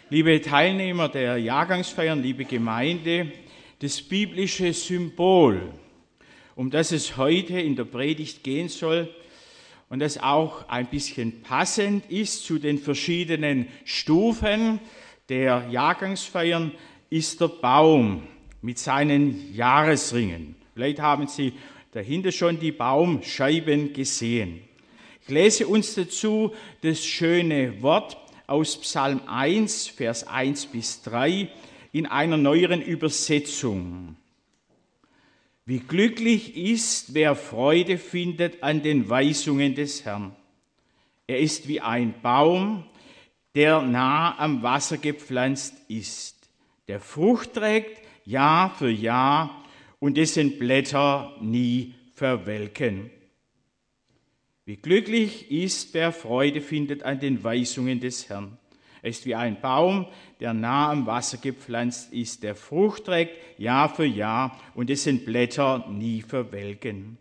Liebe Teilnehmer der Jahrgangsfeiern, liebe Gemeinde, das biblische Symbol, um das es heute in der Predigt gehen soll und das auch ein bisschen passend ist zu den verschiedenen Stufen der Jahrgangsfeiern, ist der Baum mit seinen Jahresringen. Vielleicht haben Sie dahinter schon die Baumscheiben gesehen. Ich lese uns dazu das schöne Wort aus Psalm 1, Vers 1 bis 3 in einer neueren Übersetzung. Wie glücklich ist, wer Freude findet an den Weisungen des Herrn. Er ist wie ein Baum, der nah am Wasser gepflanzt ist, der Frucht trägt Jahr für Jahr und dessen Blätter nie verwelken. Wie glücklich ist, wer Freude findet an den Weisungen des Herrn. Er ist wie ein Baum, der nah am Wasser gepflanzt ist, der Frucht trägt Jahr für Jahr und dessen Blätter nie verwelken.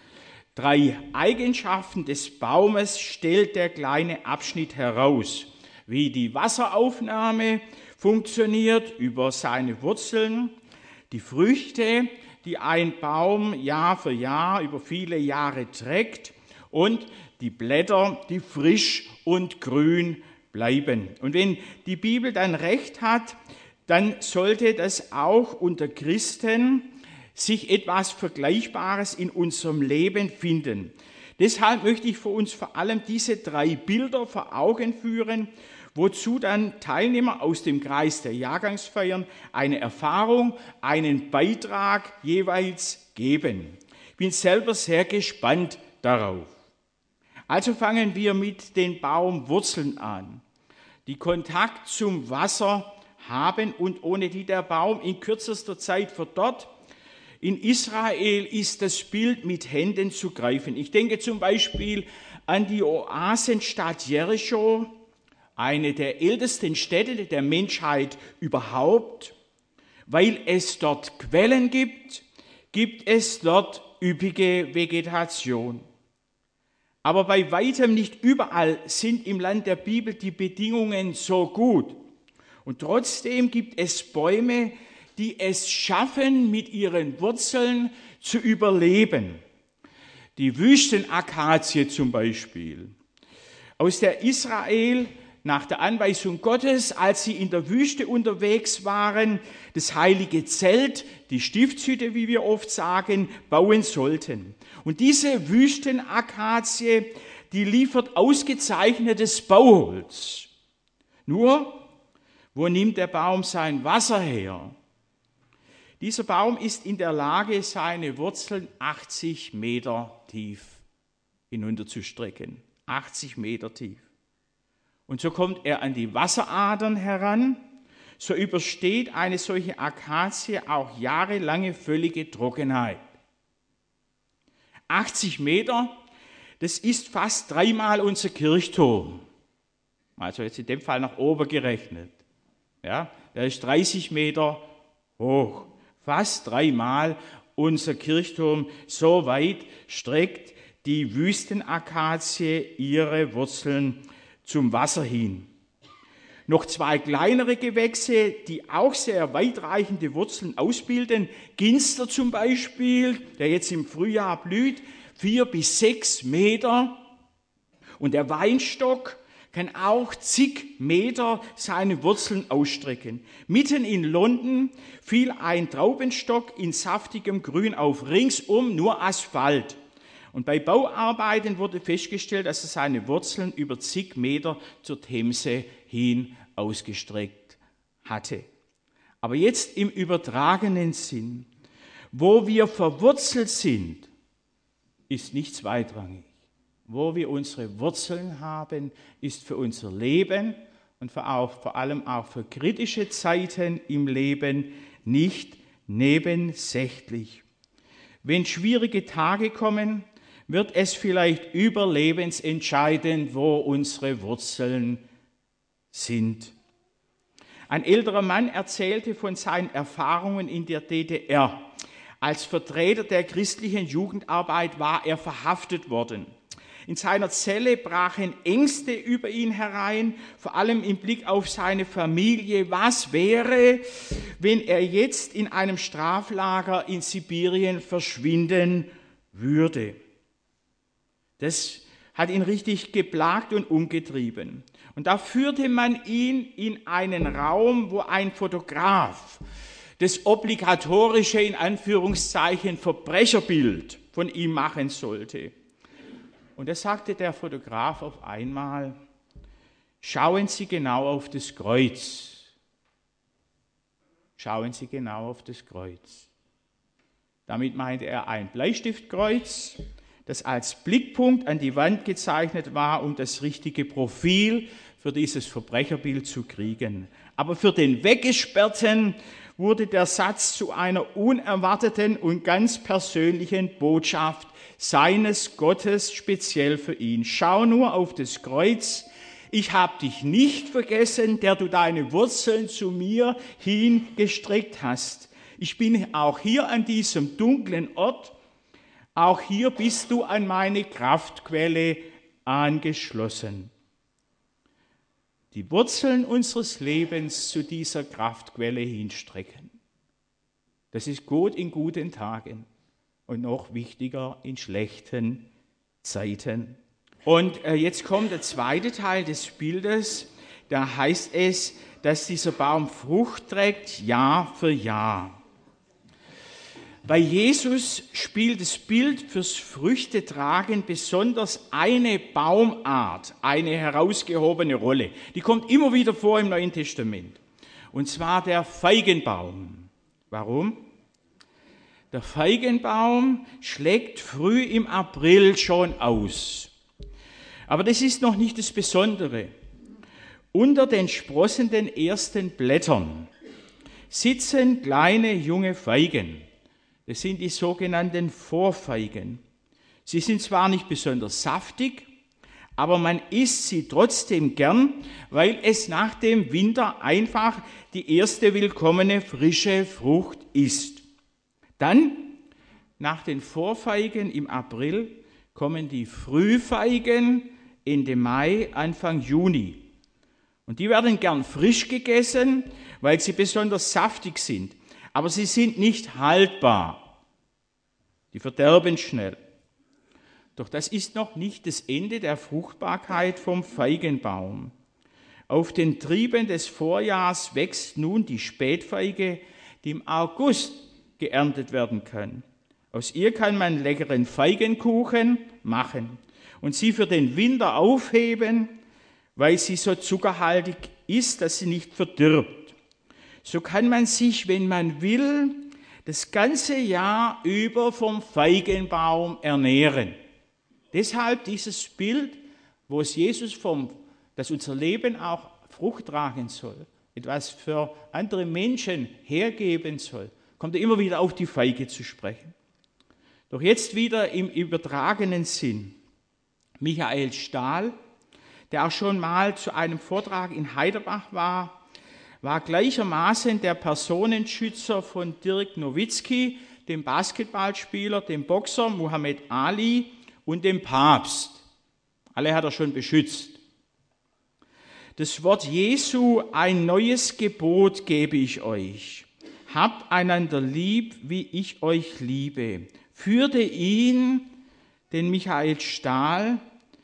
3 Eigenschaften des Baumes stellt der kleine Abschnitt heraus, wie die Wasseraufnahme funktioniert über seine Wurzeln, die Früchte, die ein Baum Jahr für Jahr über viele Jahre trägt, und die Blätter, die frisch und grün bleiben. Und wenn die Bibel dann recht hat, dann sollte das auch unter Christen sich etwas Vergleichbares in unserem Leben finden. Deshalb möchte ich für uns vor allem diese 3 Bilder vor Augen führen, wozu dann Teilnehmer aus dem Kreis der Jahrgangsfeiern eine Erfahrung, einen Beitrag jeweils geben. Ich bin selber sehr gespannt darauf. Also fangen wir mit den Baumwurzeln an, die Kontakt zum Wasser haben und ohne die der Baum in kürzester Zeit verdorrt. In Israel ist das Bild mit Händen zu greifen. Ich denke zum Beispiel an die Oasenstadt Jericho, eine der ältesten Städte der Menschheit überhaupt. Weil es dort Quellen gibt, gibt es dort üppige Vegetation. Aber bei weitem nicht überall sind im Land der Bibel die Bedingungen so gut. Und trotzdem gibt es Bäume, die es schaffen, mit ihren Wurzeln zu überleben. Die Wüstenakazie zum Beispiel, aus der Israel nach der Anweisung Gottes, als sie in der Wüste unterwegs waren, das heilige Zelt, die Stiftshütte, wie wir oft sagen, bauen sollten. Und diese Wüstenakazie, die liefert ausgezeichnetes Bauholz. Nur, wo nimmt der Baum sein Wasser her? Dieser Baum ist in der Lage, seine Wurzeln 80 Meter tief hinunterzustrecken. 80 Meter tief. Und so kommt er an die Wasseradern heran, so übersteht eine solche Akazie auch jahrelange völlige Trockenheit. 80 Meter, das ist fast 3-mal unser Kirchturm. Also jetzt in dem Fall nach oben gerechnet. Ja, der ist 30 Meter hoch, fast 3-mal unser Kirchturm. So weit streckt die Wüstenakazie ihre Wurzeln zum Wasser hin. Noch 2 kleinere Gewächse, die auch sehr weitreichende Wurzeln ausbilden. Ginster zum Beispiel, der jetzt im Frühjahr blüht, 4 bis 6 Meter. Und der Weinstock kann auch zig Meter seine Wurzeln ausstrecken. Mitten in London fiel ein Traubenstock in saftigem Grün auf, ringsum nur Asphalt. Und bei Bauarbeiten wurde festgestellt, dass er seine Wurzeln über zig Meter zur Themse hin ausgestreckt hatte. Aber jetzt im übertragenen Sinn, wo wir verwurzelt sind, ist nicht zweitrangig. Wo wir unsere Wurzeln haben, ist für unser Leben und vor allem auch für kritische Zeiten im Leben nicht nebensächlich. Wenn schwierige Tage kommen, wird es vielleicht überlebensentscheidend, wo unsere Wurzeln sind. Ein älterer Mann erzählte von seinen Erfahrungen in der DDR. Als Vertreter der christlichen Jugendarbeit war er verhaftet worden. In seiner Zelle brachen Ängste über ihn herein, vor allem im Blick auf seine Familie. Was wäre, wenn er jetzt in einem Straflager in Sibirien verschwinden würde? Das hat ihn richtig geplagt und umgetrieben. Und da führte man ihn in einen Raum, wo ein Fotograf das obligatorische, in Anführungszeichen, Verbrecherbild von ihm machen sollte. Und da sagte der Fotograf auf einmal: Schauen Sie genau auf das Kreuz. Schauen Sie genau auf das Kreuz. Damit meinte er ein Bleistiftkreuz, das als Blickpunkt an die Wand gezeichnet war, um das richtige Profil für dieses Verbrecherbild zu kriegen. Aber für den Weggesperrten wurde der Satz zu einer unerwarteten und ganz persönlichen Botschaft seines Gottes speziell für ihn. Schau nur auf das Kreuz. Ich habe dich nicht vergessen, der du deine Wurzeln zu mir hingestreckt hast. Ich bin auch hier an diesem dunklen Ort. Auch hier bist du an meine Kraftquelle angeschlossen. Die Wurzeln unseres Lebens zu dieser Kraftquelle hinstrecken. Das ist gut in guten Tagen und noch wichtiger in schlechten Zeiten. Und jetzt kommt der zweite Teil des Bildes. Da heißt es, dass dieser Baum Frucht trägt, Jahr für Jahr. Bei Jesus spielt das Bild fürs Früchtetragen besonders eine Baumart, eine herausgehobene Rolle. Die kommt immer wieder vor im Neuen Testament. Und zwar der Feigenbaum. Warum? Der Feigenbaum schlägt früh im April schon aus. Aber das ist noch nicht das Besondere. Unter den sprossenden ersten Blättern sitzen kleine junge Feigen. Das sind die sogenannten Vorfeigen. Sie sind zwar nicht besonders saftig, aber man isst sie trotzdem gern, weil es nach dem Winter einfach die erste willkommene frische Frucht ist. Dann, nach den Vorfeigen im April, kommen die Frühfeigen Ende Mai, Anfang Juni. Und die werden gern frisch gegessen, weil sie besonders saftig sind. Aber sie sind nicht haltbar. Die verderben schnell. Doch das ist noch nicht das Ende der Fruchtbarkeit vom Feigenbaum. Auf den Trieben des Vorjahrs wächst nun die Spätfeige, die im August geerntet werden kann. Aus ihr kann man leckeren Feigenkuchen machen und sie für den Winter aufheben, weil sie so zuckerhaltig ist, dass sie nicht verdirbt. So kann man sich, wenn man will, das ganze Jahr über vom Feigenbaum ernähren. Deshalb dieses Bild, wo es Jesus dass unser Leben auch Frucht tragen soll, etwas für andere Menschen hergeben soll, kommt er immer wieder auf die Feige zu sprechen. Doch jetzt wieder im übertragenen Sinn. Michael Stahl, der auch schon mal zu einem Vortrag in Heiderbach war gleichermaßen der Personenschützer von Dirk Nowitzki, dem Basketballspieler, dem Boxer Muhammad Ali und dem Papst. Alle hat er schon beschützt. Das Wort Jesu: ein neues Gebot gebe ich euch. Habt einander lieb, wie ich euch liebe. Führte ihn, den Michael Stahl,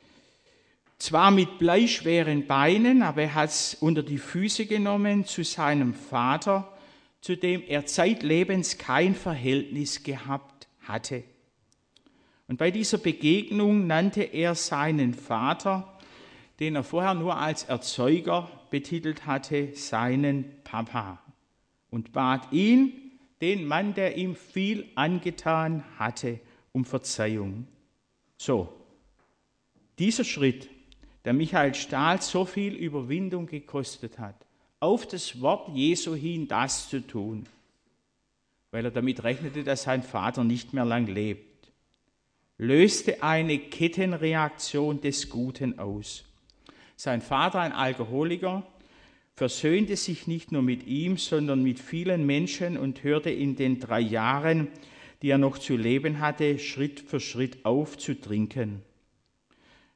zwar mit bleischweren Beinen, aber er hat es unter die Füße genommen zu seinem Vater, zu dem er zeitlebens kein Verhältnis gehabt hatte. Und bei dieser Begegnung nannte er seinen Vater, den er vorher nur als Erzeuger betitelt hatte, seinen Papa und bat ihn, den Mann, der ihm viel angetan hatte, um Verzeihung. So, dieser Schritt, der Michael Stahl so viel Überwindung gekostet hat, auf das Wort Jesu hin das zu tun, weil er damit rechnete, dass sein Vater nicht mehr lang lebt, löste eine Kettenreaktion des Guten aus. Sein Vater, ein Alkoholiker, versöhnte sich nicht nur mit ihm, sondern mit vielen Menschen und hörte in den 3 Jahren, die er noch zu leben hatte, Schritt für Schritt auf zu trinken.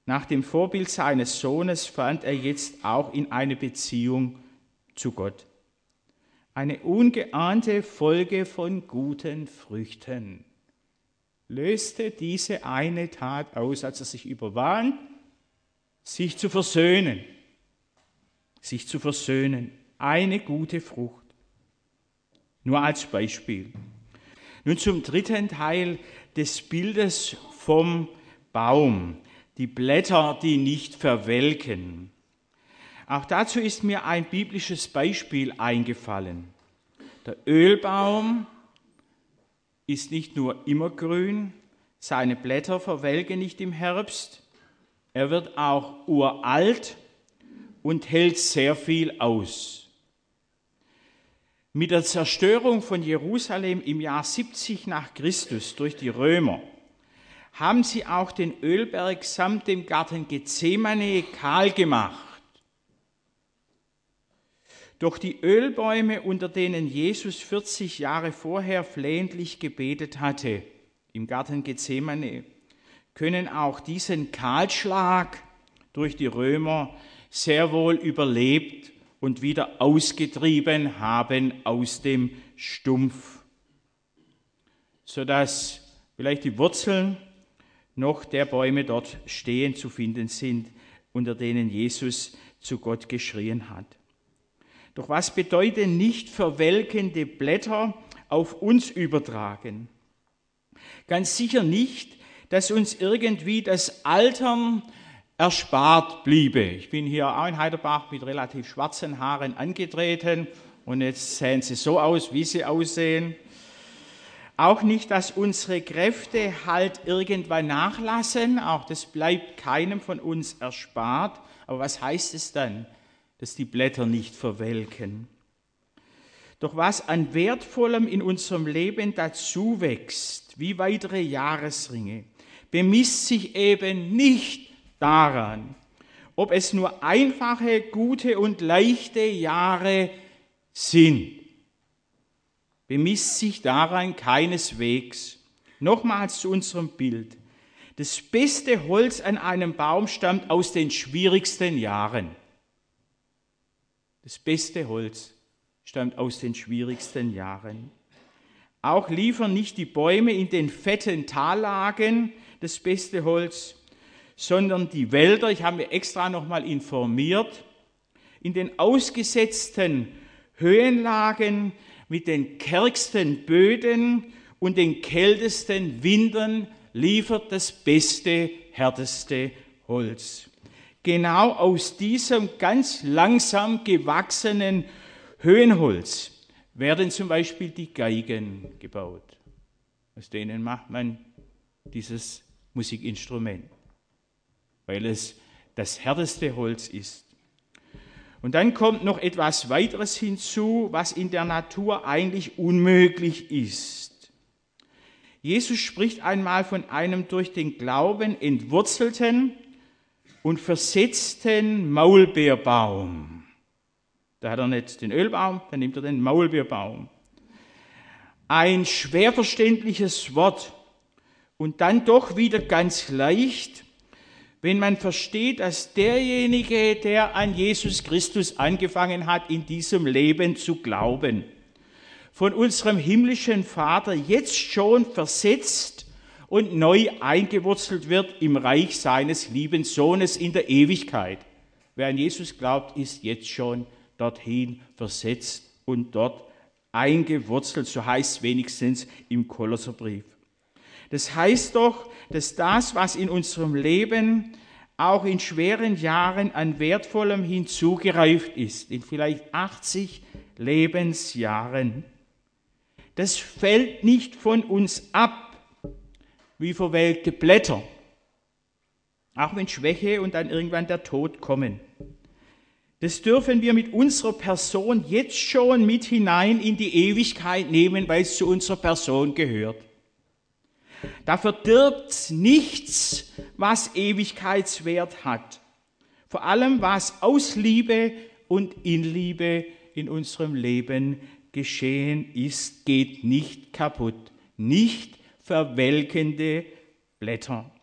Nach dem Vorbild seines Sohnes fand er jetzt auch in eine Beziehung zu Gott. Eine ungeahnte Folge von guten Früchten löste diese eine Tat aus, als er sich überwand, sich zu versöhnen. Sich zu versöhnen. Eine gute Frucht. Nur als Beispiel. Nun zum dritten Teil des Bildes vom Baum. Die Blätter, die nicht verwelken. Auch dazu ist mir ein biblisches Beispiel eingefallen. Der Ölbaum ist nicht nur immergrün, seine Blätter verwelken nicht im Herbst, er wird auch uralt und hält sehr viel aus. Mit der Zerstörung von Jerusalem im Jahr 70 nach Christus durch die Römer haben sie auch den Ölberg samt dem Garten Gethsemane kahl gemacht. Doch die Ölbäume, unter denen Jesus 40 Jahre vorher flehentlich gebetet hatte, im Garten Gethsemane, können auch diesen Kahlschlag durch die Römer sehr wohl überlebt und wieder ausgetrieben haben aus dem Stumpf, sodass vielleicht die Wurzeln noch der Bäume dort stehen zu finden sind, unter denen Jesus zu Gott geschrien hat. Doch was bedeuten nicht verwelkende Blätter auf uns übertragen? Ganz sicher nicht, dass uns irgendwie das Altern erspart bliebe. Ich bin hier auch in Heiderbach mit relativ schwarzen Haaren angetreten und jetzt sehen sie so aus, wie sie aussehen. Auch nicht, dass unsere Kräfte halt irgendwann nachlassen, auch das bleibt keinem von uns erspart. Aber was heißt es dann, dass die Blätter nicht verwelken? Doch was an Wertvollem in unserem Leben dazu wächst, wie weitere Jahresringe, bemisst sich eben nicht daran, ob es nur einfache, gute und leichte Jahre sind. Bemisst sich daran keineswegs. Nochmals zu unserem Bild. Das beste Holz an einem Baum stammt aus den schwierigsten Jahren. Das beste Holz stammt aus den schwierigsten Jahren. Auch liefern nicht die Bäume in den fetten Tallagen das beste Holz, sondern die Wälder, ich habe mich extra nochmal informiert, in den ausgesetzten Höhenlagen mit den kärgsten Böden und den kältesten Wintern liefert das beste, härteste Holz. Genau aus diesem ganz langsam gewachsenen Höhenholz werden zum Beispiel die Geigen gebaut. Aus denen macht man dieses Musikinstrument, weil es das härteste Holz ist. Und dann kommt noch etwas weiteres hinzu, was in der Natur eigentlich unmöglich ist. Jesus spricht einmal von einem durch den Glauben entwurzelten und versetzten Maulbeerbaum. Da hat er nicht den Ölbaum, dann nimmt er den Maulbeerbaum. Ein schwer verständliches Wort und dann doch wieder ganz leicht, wenn man versteht, dass derjenige, der an Jesus Christus angefangen hat, in diesem Leben zu glauben, von unserem himmlischen Vater jetzt schon versetzt und neu eingewurzelt wird im Reich seines lieben Sohnes in der Ewigkeit. Wer an Jesus glaubt, ist jetzt schon dorthin versetzt und dort eingewurzelt, so heißt es wenigstens im Kolosserbrief. Das heißt doch, dass das, was in unserem Leben auch in schweren Jahren an Wertvollem hinzugereift ist, in vielleicht 80 Lebensjahren, das fällt nicht von uns ab wie verwelkte Blätter, auch wenn Schwäche und dann irgendwann der Tod kommen. Das dürfen wir mit unserer Person jetzt schon mit hinein in die Ewigkeit nehmen, weil es zu unserer Person gehört. Da verdirbt nichts, was Ewigkeitswert hat. Vor allem, was aus Liebe und in Liebe in unserem Leben geschehen ist, geht nicht kaputt. Nicht verwelkende Blätter.